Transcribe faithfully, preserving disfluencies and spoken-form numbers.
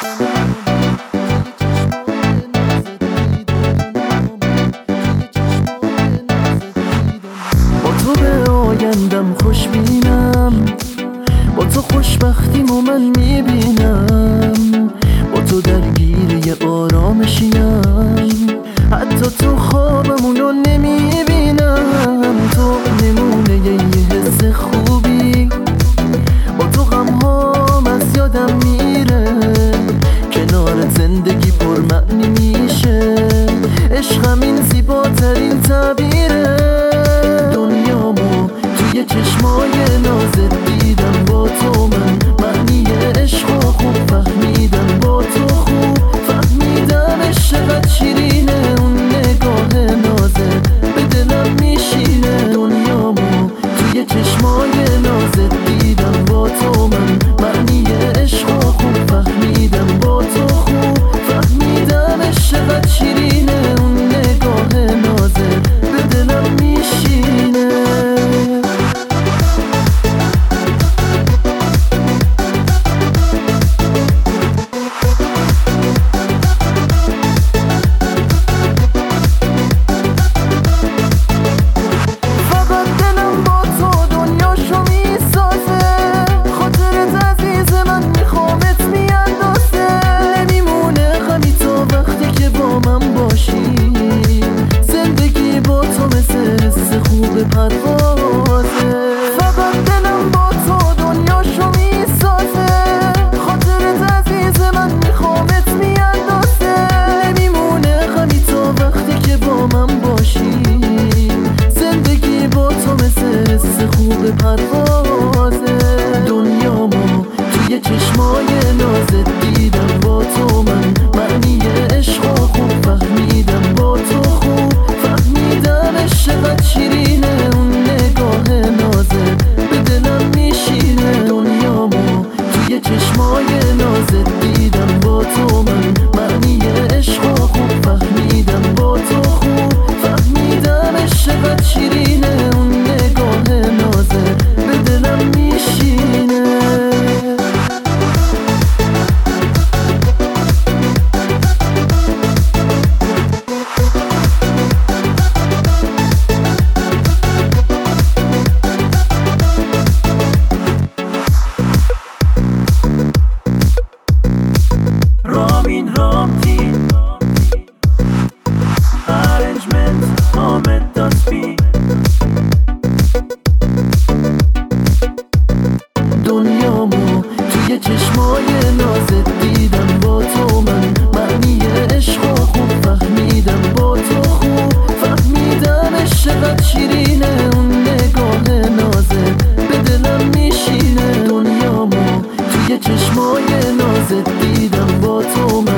تو به آیندم خوش بینم، با تو خوشبختیمو من میبینم، با تو درگیر یه آرامشیم، حتی تو خوابمونو نمیبینم. تو نمونه یه حس خوبی، با تو غمهام از یادم میره، کنار زندگی پرمعنی میشه، عشقم این زیباترین تعبیره. دنیامو توی چشمای نازت دیدم، با تو من معنی عشقو خوب فهمیدم، با تو خوب فهمیدم عشقت شیرینه، اون نگاه نازت به دلم میشینه. دنیامو توی چشمای نازت دیدم، با تو من معنی عشقو خوب فهمیدم، با تو خوب فهمیدم عشقت شیرینه، اون نگاه نازت به دلم میشینه. پروازه فقط دلم با تو دنیاشو میسازه، خاطرت عزیز من میخوامت میاندازه، میمونه غمی تا وقتی که با من باشی، زندگی با تو مثل حس خوب پروازه. دنیامو توی چشمای نازت دیدم، با تو من معنی عشقو خوب فهمیدم، با تو خوب فهمیدم عشقت شیرینه، اون نگاه نازت به دلم میشینه. دنیامو توی چشمای نازت دیدم، با تو من معنی عشقو خوب فهمیدم، با تو خوب فهمیدم عشقت شیرینه، اون نگاه نازت به دلم میشینه. Ramin Ramtin Arrangement Ahmet Daspi. دنیامو توی چشمای نازت دیدم، با تو من معنی عشقو خوب فهمیدم، با تو خوب فهمیدم عشقت شیرینه، اون نگاه نازت به دلم میشینه. دنیامو توی چشمای نازت دیدم، با تو من